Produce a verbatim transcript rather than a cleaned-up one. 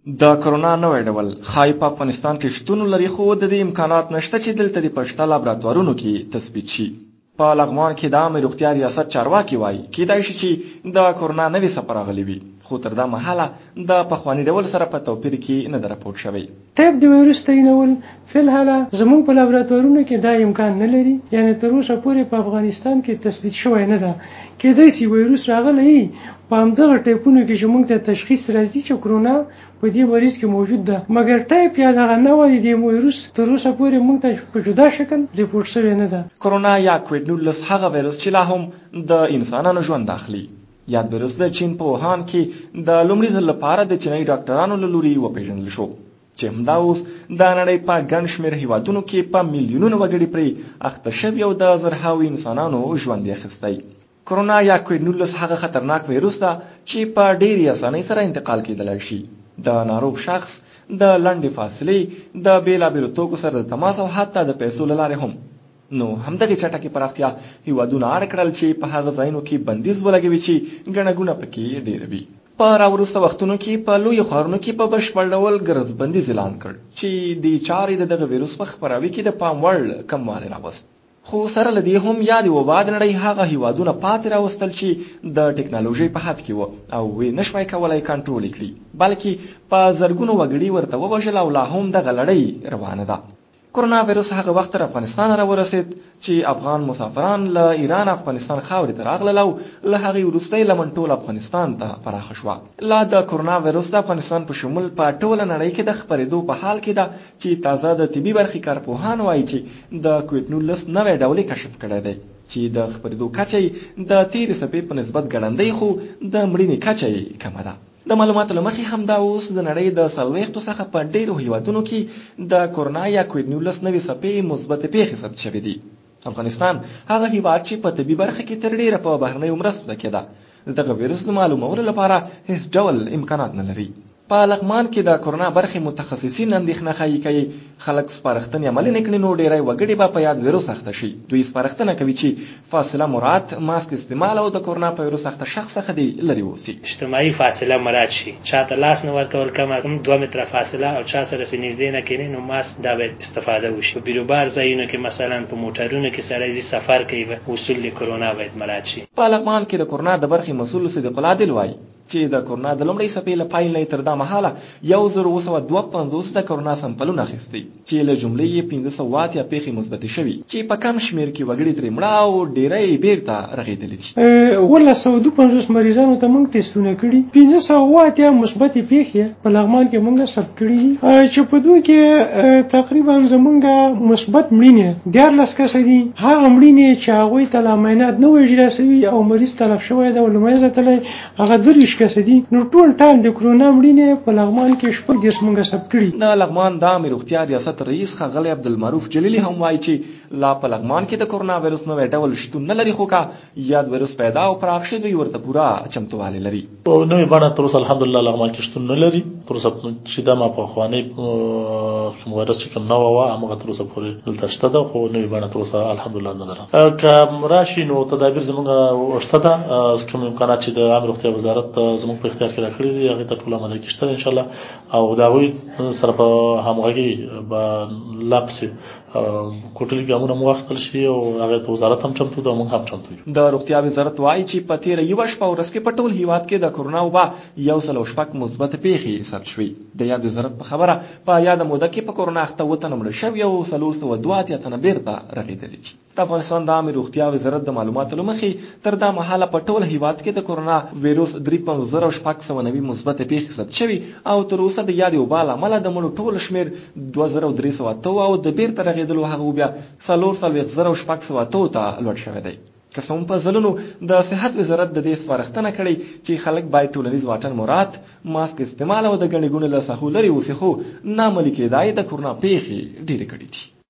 د کرونا نوی ډول ښایي په افغانستان کې شتون لري، خو د دې امکانات نشته چې دلته د پشته لابراتوارونو کې تثبیت شي. په لغمان کې د عامه روغتیا ریاست چارواکي وایي کیدای شي چې د کرونا نوی څپه راغلې وي، خو تر دا مهاله د پخواني ډول سره په توپیر کې نه ده راپورټ شوی. ټیپ د وایروس تعینول فلحاله زموږ په لابراتوارونو کې دا امکان نه لري، یعنی تر اوسه پورې په افغانستان کې تثبیت شوی نه ده. کیدای شي وایروس راغلی په همدغه ټیپونو کې چې موږ ته تشخیص راځي چې کرونا په دې مریض کې موجود ده، مګر ټیپ یا دغه نوع د وایروس تر اوسه پورې موږ ته په جدا شکل ریپورټ شوی نه ده. کرونا یا کووډ نولس هغه وایروس چې لا هم د انسانانو ژوند اخلي. یاد وایروس د چین په ووهان کې د لومړي ځل لپاره د چینایي ډاکټرانو له لوري وپېژندل شو، چې همدا اوس د نړۍ په ګڼ شمېر هیوادونو کې په میلیونونو وګړي پرې اخته شوي او د زرهاوو انسانانو ژوند یې اخیستی. کرونا یا کووډ نولس هغه خطرناک وایروس ده چې په ډېرې اسانۍ سره انتقال کېدلی شي. د ناروغ شخص د لنډې فاصلې د بېلابېلو توکو سره د تماس او حتی د پیسو له لارې هم. نو همدغې چټکې پراختیا هیوادونه اړ کړل چې په هغه ځایونو کې بندیز ولګوي چې ګڼه ګوڼه پکې ډېره وي. په راوروسته وختونو کې په لویو ښارونو کې په بشپړ ډول ګرځ بندیز اعلان کړ چې دې چارې د دغه ویروس په خپراوي کې د پام وړ کموالی راوست. خو سره له دې هم یا د وبا د نړۍ هغه هیوادونه پاتې راوستل چې د ټکنالوژۍ په حد کې وو او وی نشوای کولی کنټرول کړي، بلکې په زرګونو وګړي ورته ووژل او لا هم دغه لړۍ روانه ده. کرونا وایروس هغه وخت تر افغانستان راورسید چې افغان مسافران له ایران افغانستان خاورې ته راغلل او له هغې وروسته یې لمن ټول افغانستان ته پراخه شوه. لا د کرونا وایروس د افغانستان په شمول په ټوله نړۍ کې د خپرېدو په حال کې ده چې تازه د طبي برخې کارپوهان وایي چې د کووډ نولس نوی ډول یې کشف کړی دی چې د خپرېدو کچه یې د تېرې څپې په نسبت ګړندۍ خو د مړینې کچه یې کمه ده. د معلوماتو له مخې همدا اوس د نړۍ د څلوېښتو څخه په ډېرو هیوادونو کې د کرونا یا کووډ نولس نوې څپې مثبتې پیښې ثبت شوې دي. افغانستان هغه هیواد چې په طبي برخه کې تر ډېره په بهرنیو مرستو تکیه ده، د دغه ویروس د معلومولو لپاره هیڅ ډول امکانات نه لري. په لغمان کې د کرونا برخې متخصصین اندېښنه ښیي که خلک سپارښتنې عملي نه کړي نو ډېری وګړي به په یاد ویروس اخته شي. دوی سپارښتنه کوي چې فاصله مراعات، ماسک استعمال او د کرونا په ویروس اخته شخص څخه دې لرې اوسي. اجتماعي فاصله مراعات شي، چاته لاس نه ورکول، کم کم دوه متره فاصله او چا سره نږدې نه کېني، نو ماسک دا باید استفاده وشي. په بیروبار ځایونو کې مثلا په موټرونو کې سړی ځي سفر کوي، اصول د کرونا باید مراعات شي. په لغمان کې د کرونا د برخې مسؤل صدیق الله عادل وایي چې د کرونا د لومړۍ څپې له پیل نه تر دا مهاله یو زر اوه سوه دوه پنځوس د کرونا سمپلونه اخیستي چې له جملې یې پنځه سوه اتیا پیښې مثبتې شوي چې په کم شمېر کې وګړي ترې مړه او ډېری بیرته رغېدلي دي. اوولس سوه دوه پنځوس مریضانو ته موږ ټسټونه کړي، پنځه سوه اتیا مثبتې پیښې په لغمان کې موږ ثبت کړي دي چې په دوی کې تقریبا زموږ مثبت مړینې دیارلس کسه دي. هغه مړینې چې هغوی ته لا معاینات نه وي اجرا شوي او مریض تلف شوی ده او له منځه تللی هغه دېرش کسه دي. نو ټول ټال د کرونا مړینې په لغمان کې شپږ دېرش موږ ثبت کړي. د لغمان د عامې روغتیا ریاست رئیس ښاغلی عبدالمعروف جلیلي هم وایي چې لا په لغمان کې د کرونا وایروس نوی ډول شتون نه لري، خو که یاد وایروس پیدا او پراخ شي دوی ورته پوره چمتووالی لري. په نوې بڼه تر اوسه الحمدلله لغمان کې شتون نه لري. تر اوسه چې دا ما پخوانی وایروس چې کوم نوی وه همغه تر اوسه پورې دلته شته ده، خو نوې بڼه تر اوسه الحمدلله نه لرم. که راشي نو تدابیر زموږ شته ده، کوم امکانات چې د عامې روغتیا وزارت زموږ په اختیار کې راکړي دي هغې ته ټول عملي کېږي انشاءالله، او د هغوی سره په همغږي به لا پسې کوټلي ګامونه مو واخیستل شي او هغې ته وزارت هم چمتو ده او موږ هم چمتو یو. د روغتیا وزارت وایي چې په تېره یوه شپه ورځ کې په ټول هیواد کې د کرونا وبا یو سل او شپږ مثبتې پیښې ثبت شوي. د یاد وزارت په خبره په یاده موده کې په کرونا اخته اووه تنه مړه شوي او څلور سوه دوه اتیا تنه بیرته رغېدلي دي. د افغانستان د عامې روغتیا وزارت د معلوماتو له مخې تر دا مهاله په ټول هیواد کې د کرونا ویروس درې پنځوس زره او شپږ سوه نوي مثبتې پیښې ثبت شوي او تر اوسه د یادې وبا له امله د مړو ټول شمېر دوه زره او درې سوه اته او د بیرته رغېدلو هغه بیا څلور څلوېښت زره او شپږ سوه اته ته لوړ شوی دی. که څه هم په ځلونو د صحت وزارت د دې سپارښتنه کړې چې خلک باید ټولنیز واټن مراعات، ماسک استعمال او د ګڼې ګوڼې له څخه لرې اوسي، خو نه عملي کېدا یې د کرونا پیښې ډېرې کړې دي.